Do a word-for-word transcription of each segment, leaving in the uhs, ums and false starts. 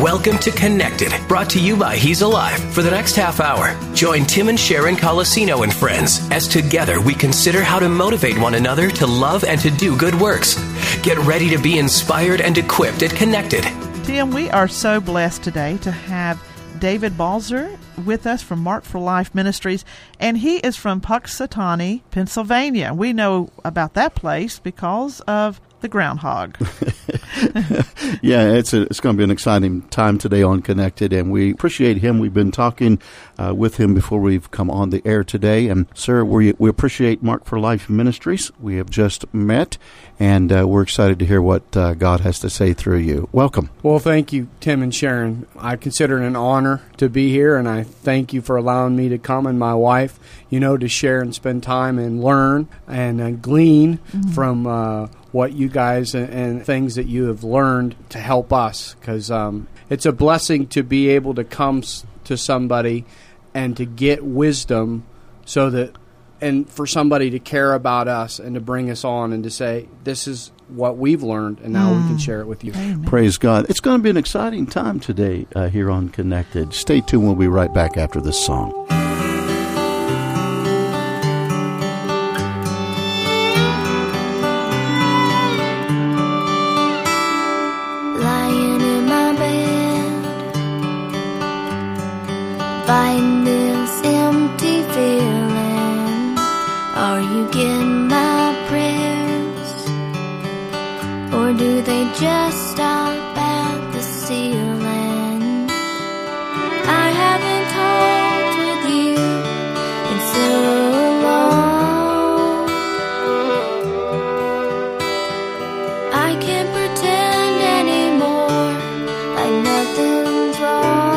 Welcome to Connected, brought to you by He's Alive. For the next half hour, join Tim and Sharon Colosino and friends as together we consider how to motivate one another to love and to do good works. Get ready to be inspired and equipped at Connected. Tim, we are so blessed today to have David Balzer with us from Mark for Life Ministries, and he is from Punxsutawney, Pennsylvania. We know about that place because of the groundhog. Yeah, it's a, it's going to be an exciting time today on Connected, and we appreciate him. We've been talking uh, with him before we've come on the air today. And, sir, we, we appreciate Mark for Life Ministries. We have just met, and uh, we're excited to hear what uh, God has to say through you. Welcome. Well, thank you, Tim and Sharon. I consider it an honor to be here, and I thank you for allowing me to come and my wife, you know, to share and spend time and learn and uh, glean mm-hmm. from uh, what you guys and, and things that you have learned to help us, because um, it's a blessing to be able to come s- to somebody and to get wisdom so that, and for somebody to care about us and to bring us on and to say, this is what we've learned, and now mm. we can share it with you. Amen. Praise God. It's going to be an exciting time today uh, here on Connected. Stay tuned. We'll be right back after this song. Find this empty feeling. Are you getting my prayers? Or do they just stop at the ceiling? I haven't talked with you in so long. I can't pretend anymore like nothing's wrong.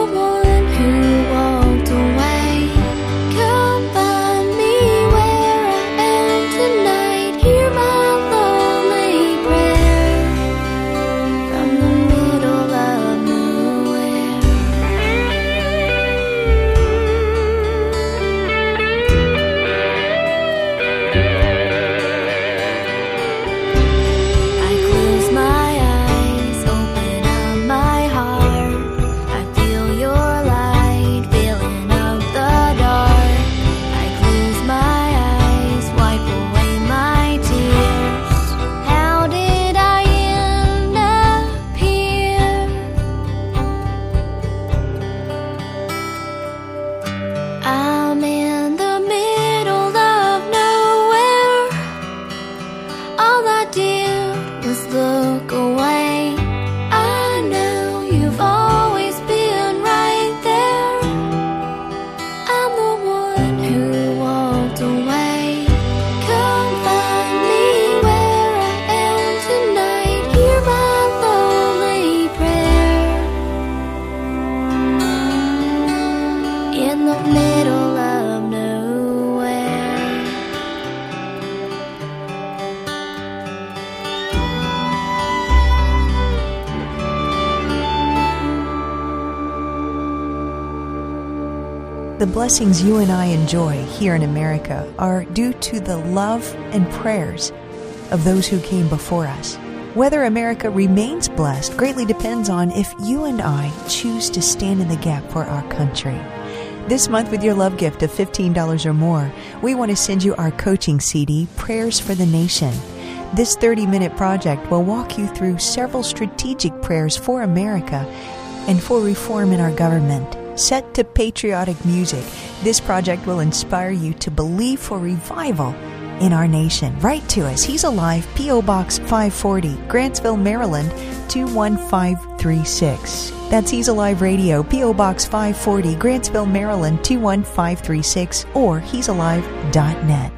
Where The blessings you and I enjoy here in America are due to the love and prayers of those who came before us. Whether America remains blessed greatly depends on if you and I choose to stand in the gap for our country. This month, with your love gift of fifteen dollars or more, we want to send you our coaching C D, Prayers for the Nation. This thirty-minute project will walk you through several strategic prayers for America and for reform in our government. Set to patriotic music, this project will inspire you to believe for revival in our nation. Write to us. He's Alive, P O. Box five forty, Grantsville, Maryland, two one five three six. That's He's Alive Radio, P O. Box five forty, Grantsville, Maryland, two one five three six, or he's alive dot net.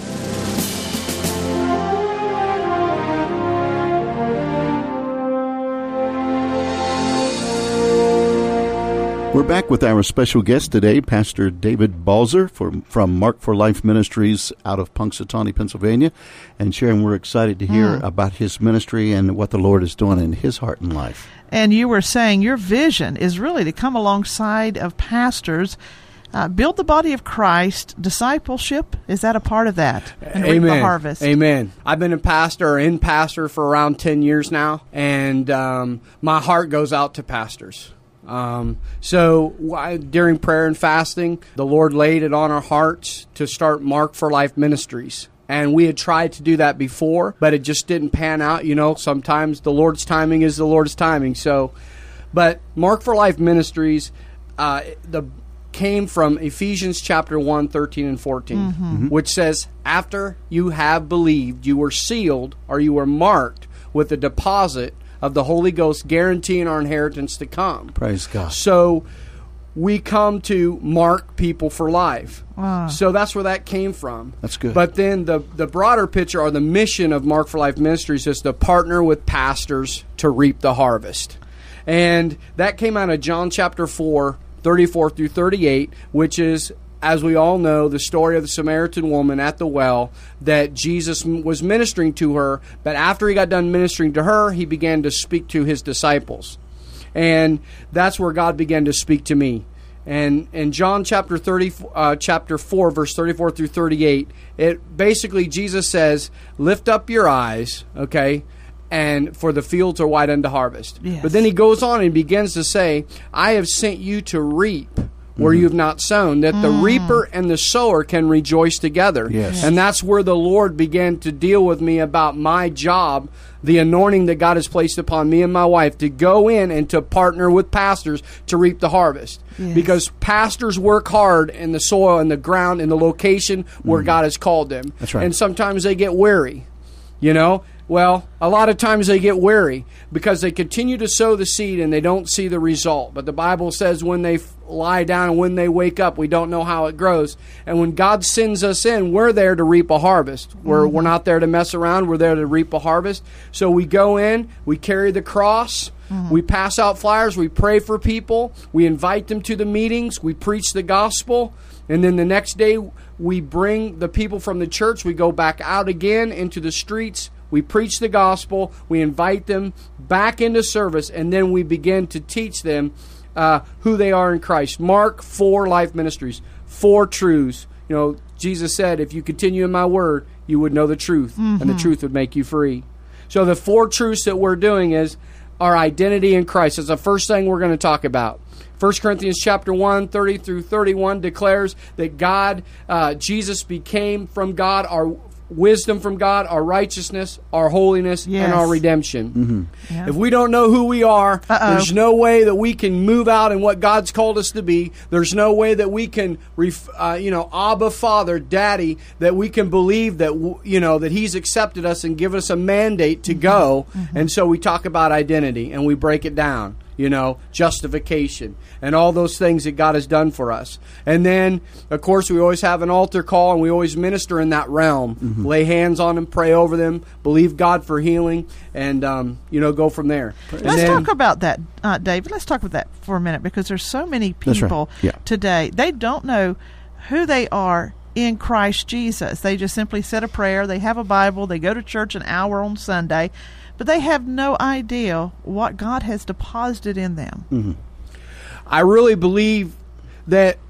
We're back with our special guest today, Pastor David Balzer from, from Mark for Life Ministries out of Punxsutawney, Pennsylvania. And Sharon, we're excited to hear mm. about his ministry and what the Lord is doing in his heart and life. And you were saying your vision is really to come alongside of pastors, uh, build the body of Christ, discipleship. Is that a part of that? And Amen. Reap the harvest. Amen. I've been a pastor or in pastor for around ten years now, and um, my heart goes out to pastors. Um, so why, during prayer and fasting, the Lord laid it on our hearts to start Mark for Life Ministries. And we had tried to do that before, but it just didn't pan out. You know, sometimes the Lord's timing is the Lord's timing. So, but Mark for Life Ministries uh, the came from Ephesians chapter one, thirteen and fourteen, mm-hmm. which says, after you have believed, you were sealed or you were marked with a deposit of the Holy Ghost, guaranteeing our inheritance to come. Praise God. So we come to mark people for life. Wow. So that's where that came from. That's good. But then the, the broader picture or the mission of Mark for Life Ministries is to partner with pastors to reap the harvest. And that came out of John chapter four, thirty-four through thirty-eight, which is, as we all know, the story of the Samaritan woman at the well, that Jesus was ministering to her, but after he got done ministering to her, he began to speak to his disciples. And that's where God began to speak to me. And in John chapter thirty, uh, chapter four, verse thirty-four through thirty-eight, it basically, Jesus says, lift up your eyes, okay, and for the fields are white unto harvest. Yes. But then he goes on and begins to say, I have sent you to reap where mm-hmm. you have not sown, that mm. the reaper and the sower can rejoice together. Yes. And that's where the Lord began to deal with me about my job, the anointing that God has placed upon me and my wife to go in and to partner with pastors to reap the harvest. Yes. Because pastors work hard in the soil and the ground and the location where mm. God has called them. That's right. And sometimes they get weary, you know. Well, a lot of times they get weary because they continue to sow the seed and they don't see the result. But the Bible says when they lie down and when they wake up, we don't know how it grows. And when God sends us in, we're there to reap a harvest. We're, mm-hmm. we're not there to mess around. We're there to reap a harvest. So we go in, we carry the cross, mm-hmm. we pass out flyers, we pray for people, we invite them to the meetings, we preach the gospel. And then the next day, we bring the people from the church, we go back out again into the streets. We preach the gospel, we invite them back into service, and then we begin to teach them uh, who they are in Christ. Mark four Life Ministries, four truths. You know, Jesus said, if you continue in my word, you would know the truth, mm-hmm. and the truth would make you free. So the four truths that we're doing is our identity in Christ. That's the first thing we're going to talk about. First Corinthians chapter one, thirty through thirty-one declares that God, uh, Jesus became from God our wisdom from God, our righteousness, our holiness, yes. and our redemption. Mm-hmm. Yeah. If we don't know who we are, Uh-oh. there's no way that we can move out in what God's called us to be. There's no way that we can, ref, uh, you know, Abba, Father, Daddy, that we can believe that, you know, that He's accepted us and given us a mandate to go. Mm-hmm. And so we talk about identity and we break it down. You know, justification and all those things that God has done for us. And then, of course, we always have an altar call and we always minister in that realm. Mm-hmm. Lay hands on them, pray over them, believe God for healing, and, um, you know, go from there. And Let's then, talk about that, uh, David. Let's talk about that for a minute because there's so many people right. yeah. today. They don't know who they are in Christ Jesus. They just simply said a prayer. They have a Bible. They go to church an hour on Sunday. But they have no idea what God has deposited in them. Mm-hmm. I really believe that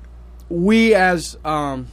we as um,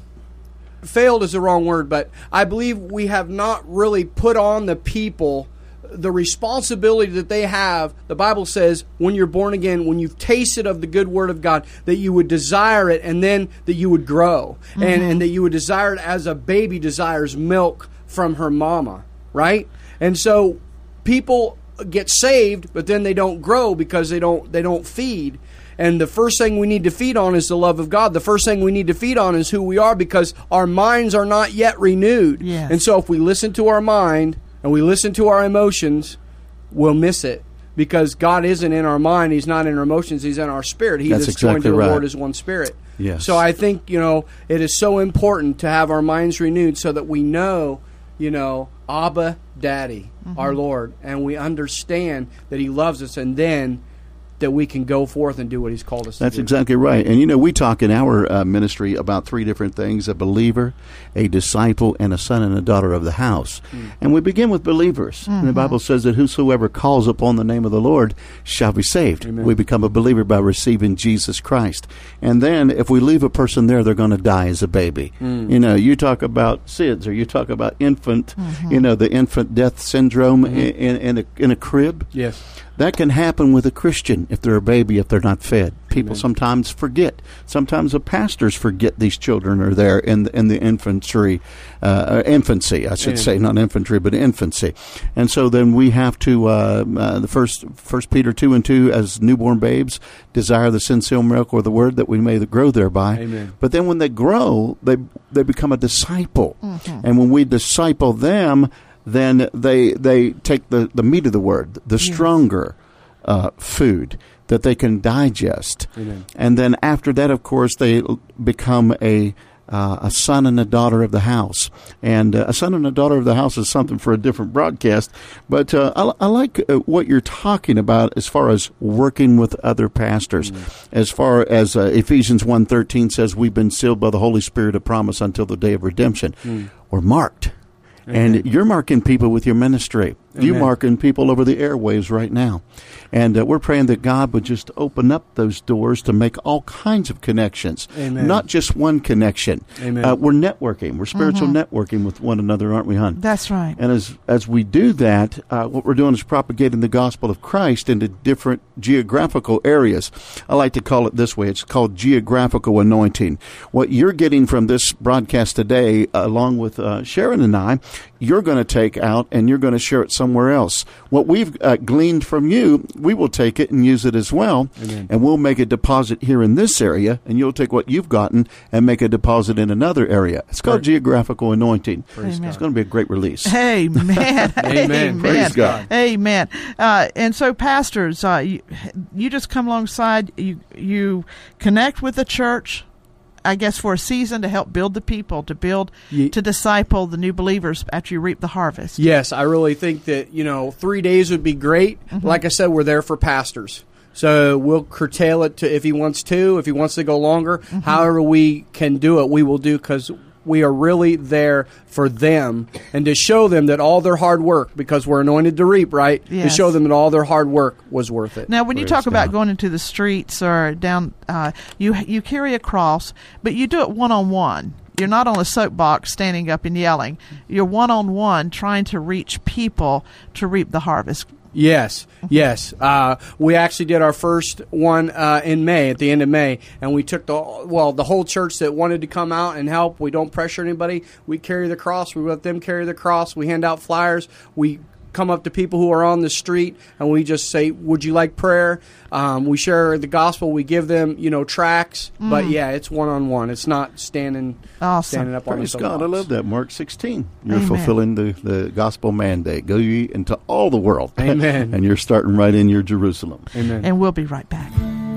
failed is the wrong word, but I believe we have not really put on the people the responsibility that they have. The Bible says when you're born again, when you've tasted of the good word of God, that you would desire it, and then that you would grow, mm-hmm. and, and that you would desire it as a baby desires milk from her mama, right? And so people get saved, but then they don't grow because they don't they don't feed. And the first thing we need to feed on is the love of God. The first thing we need to feed on is who we are, because our minds are not yet renewed. Yes. And so if we listen to our mind and we listen to our emotions, we'll miss it. Because God isn't in our mind, He's not in our emotions, He's in our spirit. He That's that's exactly joined to the right. Lord is one spirit. Yes. So I think, you know, it is so important to have our minds renewed so that we know, you know, Abba, Daddy, mm-hmm. our Lord, and we understand that He loves us, and then that we can go forth and do what He's called us That's to do. That's exactly right. And, you know, we talk in our uh, ministry about three different things: a believer, a disciple, and a son and a daughter of the house. Mm. And we begin with believers. Mm-hmm. And the Bible says that whosoever calls upon the name of the Lord shall be saved. Amen. We become a believer by receiving Jesus Christ. And then if we leave a person there, they're going to die as a baby. Mm. You know, you talk about S I D S, or you talk about infant, mm-hmm. you know, the infant death syndrome mm-hmm. in, in, a, in a crib. Yes. That can happen with a Christian if they're a baby, if they're not fed. People Amen. sometimes forget. Sometimes the pastors forget these children are there in the, in the infancy, uh, infancy, I should Amen. say, not infantry, but infancy. And so then we have to, uh, uh, the first, First Peter two and two, as newborn babes, desire the sincere milk or the word, that we may grow thereby. Amen. But then when they grow, they they become a disciple. Mm-hmm. And when we disciple them, then they they take the, the meat of the word, the yes. stronger uh, food that they can digest. Amen. And then after that, of course, they become a uh, a son and a daughter of the house. And uh, a son and a daughter of the house is something for a different broadcast. But uh, I, I like uh, what you're talking about as far as working with other pastors. Mm. As far as uh, Ephesians one thirteen says, we've been sealed by the Holy Spirit of promise until the day of redemption. Mm. We're marked. Amen. And you're marking people with your ministry. Amen. You're marking people over the airwaves right now. And uh, we're praying that God would just open up those doors to make all kinds of connections. Amen. Not just one connection. Amen. Uh, we're networking. We're spiritual Mm-hmm. networking with one another, aren't we, hon? That's right. And as as we do that, uh, what we're doing is propagating the gospel of Christ into different geographical areas. I like to call it this way. It's called geographical anointing. What you're getting from this broadcast today, uh, along with uh, Sharon and I, you're going to take out and you're going to share it somewhere else. What we've uh, gleaned from you, we will take it and use it as well. Amen. And we'll make a deposit here in this area, and you'll take what you've gotten and make a deposit in another area. It's called Praise. geographical anointing. Praise Amen. It's going to be a great release. Amen. Amen. Praise God. Amen. Uh, and so, pastors, uh, you, you just come alongside, you you connect with the church, I guess, for a season to help build the people, to build, Ye- to disciple the new believers after you reap the harvest. Yes, I really think that, you know, three days would be great. Mm-hmm. Like I said, we're there for pastors. So we'll curtail it to if he wants to, if he wants to go longer. Mm-hmm. However we can do it, we will do, because we are really there for them and to show them that all their hard work, because we're anointed to reap, right? Yes. To show them that all their hard work was worth it. Now, when you Praise talk about God. going into the streets or down, uh, you you carry a cross, but you do it one-on-one. You're not on a soapbox standing up and yelling. You're one-on-one trying to reach people to reap the harvest. Yes, yes. Uh, we actually did our first one uh, in May, at the end of May, and we took the well the whole church that wanted to come out and help. We don't pressure anybody. We carry the cross. We let them carry the cross. We hand out flyers. We come up to people who are on the street, and we just say, would you like prayer? Um, we share the gospel. We give them, you know, tracts. Mm. But, yeah, it's one-on-one. It's not standing awesome. standing up Praise on the God. I love that. Mark sixteen. You're Amen. fulfilling the, the gospel mandate. Go ye into all the world. Amen. And you're starting right in your Jerusalem. Amen. And we'll be right back.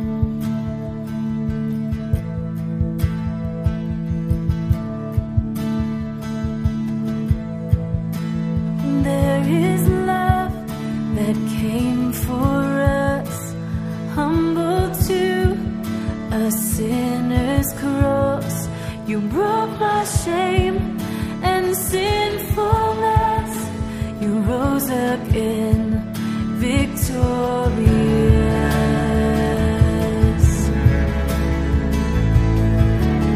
There is love that came for us, humble to a sinner's cross. You broke my shame and sinfulness. You rose again victorious.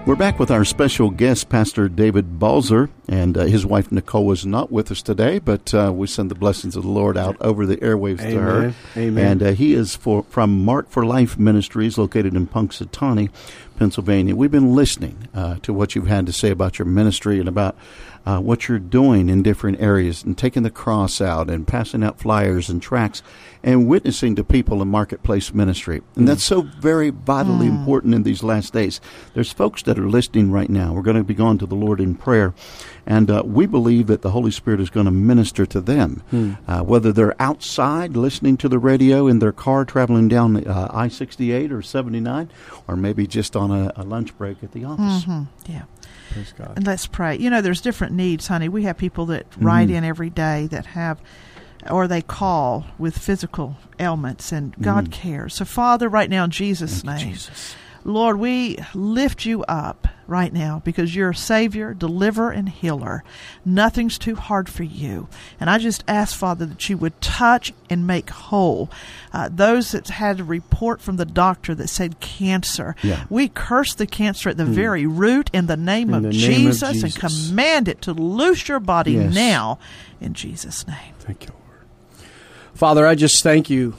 We're back with our special guest, Pastor David Balzer, and uh, his wife Nicole is not with us today, but uh, we send the blessings of the Lord out over the airwaves Amen. to her. Amen. And uh, he is for, from Mark for Life Ministries, located in Punxsutawney, Pennsylvania. We've been listening uh, to what you've had to say about your ministry and about uh, what you're doing in different areas and taking the cross out and passing out flyers and tracts and witnessing to people in marketplace ministry. And that's so very vitally mm. important in these last days. There's folks that are listening right now. We're going to be going to the Lord in prayer, and uh, we believe that the Holy Spirit is going to minister to them, mm. uh, whether they're outside listening to the radio in their car traveling down uh, I sixty-eight or seventy-nine, or maybe just on a, a lunch break at the office. Mm-hmm. Yeah. Praise God. And let's pray. You know, there's different needs, honey. We have people that mm-hmm. write in every day that have, or they call with physical ailments, and God mm. cares. So, Father, right now in Jesus' Thank name, you, Jesus. Lord, we lift you up right now because you're a Savior, deliverer, and healer. Nothing's too hard for you. And I just ask, Father, that you would touch and make whole uh, those that had a report from the doctor that said cancer. Yeah. We curse the cancer at the mm. very root in the name, in of, the Jesus, name of Jesus and command it to loose your body yes. now in Jesus' name. Thank you, Lord. Father, I just thank you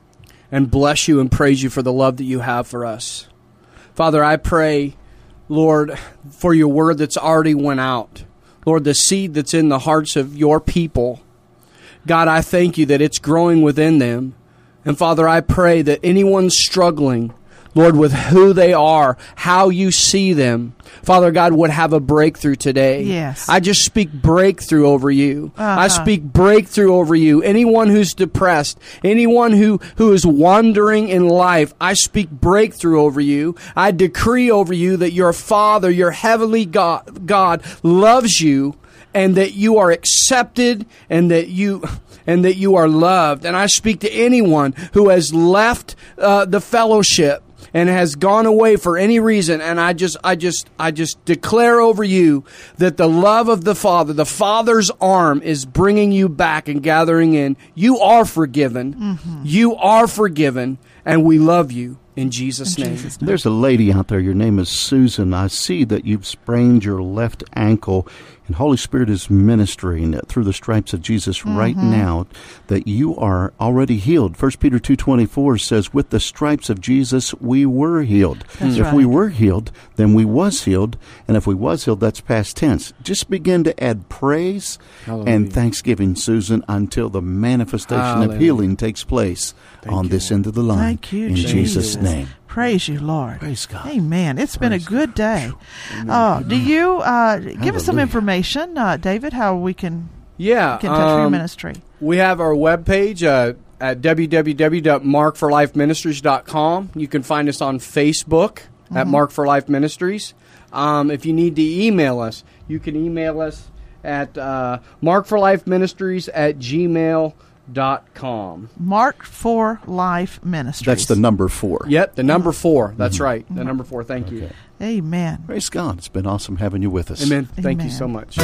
and bless you and praise you for the love that you have for us. Father, I pray, Lord, for your word that's already went out. Lord, the seed that's in the hearts of your people. God, I thank you that it's growing within them. And Father, I pray that anyone struggling, Lord, with who they are, how you see them, Father God, would have a breakthrough today. Yes. I just speak breakthrough over you. Uh-huh. I speak breakthrough over you. Anyone who's depressed, anyone who, who is wandering in life, I speak breakthrough over you. I decree over you that your Father, your heavenly God, God loves you, and that you are accepted, and that you and that you are loved. And I speak to anyone who has left uh, the fellowship and has gone away for any reason, and I just I just I just declare over you that the love of the Father, the Father's arm is bringing you back and gathering in. You are forgiven. Mm-hmm. You are forgiven, and we love you. In Jesus' In name. Jesus' name. There's a lady out there. Your name is Susan. I see that you've sprained your left ankle, and Holy Spirit is ministering through the stripes of Jesus mm-hmm. right now that you are already healed. First Peter two twenty-four says, with the stripes of Jesus, we were healed. That's if right. we were healed, then we was healed. And if we was healed, that's past tense. Just begin to add praise Hallelujah. and thanksgiving, Susan, until the manifestation Hallelujah. of healing takes place Thank on you, this Lord. end of the line. Thank you, in Jesus. Jesus' name. Praise you, Lord. Praise God. Amen. It's been Praise a good day. Uh, do you uh, give us some Hallelujah. information, uh, David, how we can Yeah. get in touch with your um, ministry? We have our webpage uh, at w w w dot mark for life ministries dot com. You can find us on Facebook mm-hmm. at Mark for Life Ministries. Um, if you need to email us, you can email us at uh, markforlifeministries at gmail dot com. Mark for Life Ministries. That's the number four. Yep, the number four. That's Mm-hmm. right. The number four. Thank you. Okay. Amen. Praise God. It's been awesome having you with us. Amen. Thank you Amen. so much.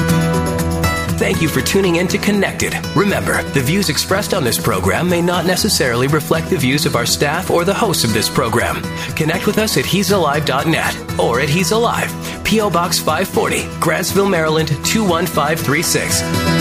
Thank you for tuning in to Connected. Remember, the views expressed on this program may not necessarily reflect the views of our staff or the hosts of this program. Connect with us at he's alive dot net or at He's Alive, P O Box five forty, Grantsville, Maryland two one five three six.